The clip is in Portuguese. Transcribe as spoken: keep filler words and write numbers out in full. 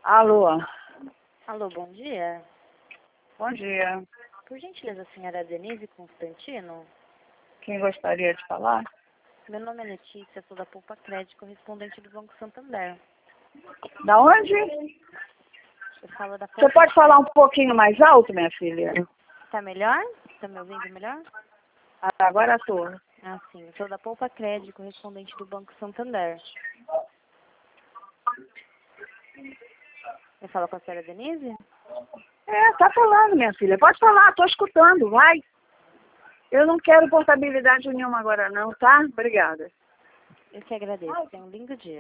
Alô, Alô, bom dia. bom dia. Por gentileza, a senhora Denise Constantino? Quem gostaria de falar? Meu nome é Letícia, sou da Poupa Crédito, correspondente do Banco Santander. Da onde? Eu falo da Você Poupa pode falar um pouquinho mais alto, minha filha? Tá melhor? Tá me ouvindo melhor? Ah, agora estou. Ah, sim. Eu sou da Poupa Crédito, correspondente do Banco Santander. Eu falo com a senhora Denise? É, tá falando, minha filha. Pode falar, tô escutando, vai. Eu não quero portabilidade nenhuma agora não, tá? Obrigada. Eu que agradeço. Tenha um lindo dia.